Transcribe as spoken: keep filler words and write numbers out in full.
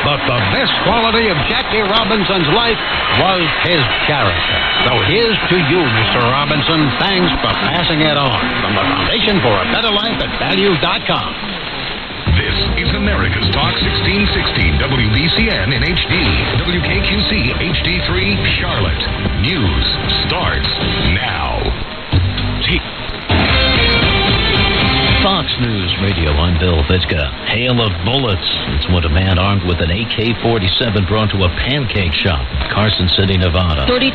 But the best quality of Jackie Robinson's life was his character. So here's to you, Mister Robinson. Thanks for passing it on. From the Foundation for a Better Life at Values dot com. This is America's Talk sixteen sixty, W B C N in H D, W K Q C H D three, Charlotte. News starts now. Fox News Radio, I'm Bill Vitka. Hail of bullets. It's what a man armed with an A K forty-seven brought to a pancake shop in Carson City, Nevada.